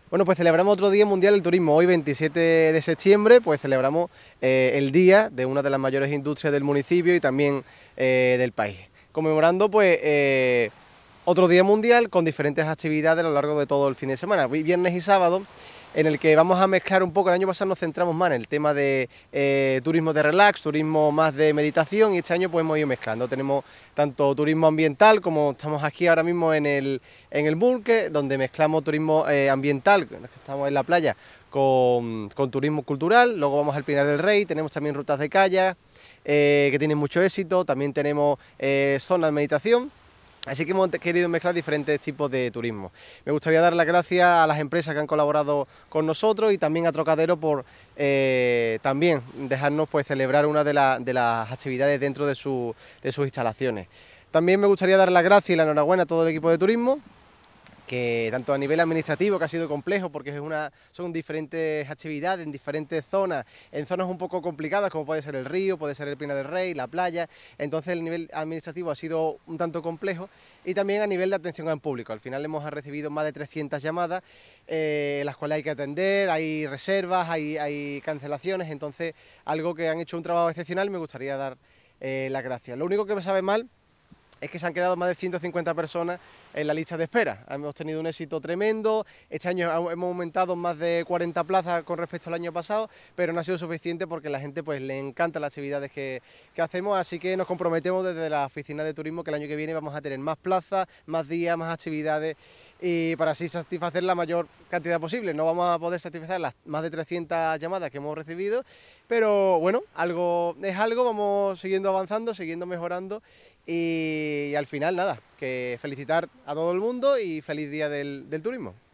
Bueno, pues celebramos otro Día Mundial del Turismo. Hoy, 27 de septiembre, pues celebramos el día de una de las mayores industrias del municipio y también del país. Conmemorando, pues, otro Día Mundial con diferentes actividades a lo largo de todo el fin de semana, viernes y sábado, en el que vamos a mezclar un poco. El año pasado nos centramos más en el tema de turismo de relax, turismo más de meditación, y este año pues hemos ido mezclando. Tenemos tanto turismo ambiental, como estamos aquí ahora mismo en el Burke, donde mezclamos turismo ambiental, que estamos en la playa, con turismo cultural. Luego vamos al Pinar del Rey, tenemos también rutas de kayak, que tienen mucho éxito, también tenemos zonas de meditación. Así que hemos querido mezclar diferentes tipos de turismo. Me gustaría dar las gracias a las empresas que han colaborado con nosotros y también a Trocadero por también dejarnos pues celebrar una de las actividades dentro de sus instalaciones. También me gustaría dar las gracias y la enhorabuena a todo el equipo de turismo, que tanto a nivel administrativo, que ha sido complejo porque son diferentes actividades en diferentes zonas, en zonas un poco complicadas como puede ser el río, puede ser el Pinar del Rey, la playa. Entonces el nivel administrativo ha sido un tanto complejo, y también a nivel de atención al público. Al final hemos recibido más de 300 llamadas, las cuales hay que atender, hay reservas, hay cancelaciones. Entonces, algo que han hecho un trabajo excepcional, y me gustaría dar las gracias. Lo único que me sabe mal es que se han quedado más de 150 personas en la lista de espera. Hemos tenido un éxito tremendo. Este año hemos aumentado más de 40 plazas con respecto al año pasado, pero no ha sido suficiente porque a la gente pues le encantan las actividades que hacemos, así que nos comprometemos desde la oficina de turismo que el año que viene vamos a tener más plazas, más días, más actividades, y para así satisfacer la mayor cantidad posible. No vamos a poder satisfacer las más de 300 llamadas que hemos recibido, pero bueno, algo es algo. Vamos siguiendo avanzando, siguiendo mejorando, y al final nada, que felicitar a todo el mundo y feliz día del turismo.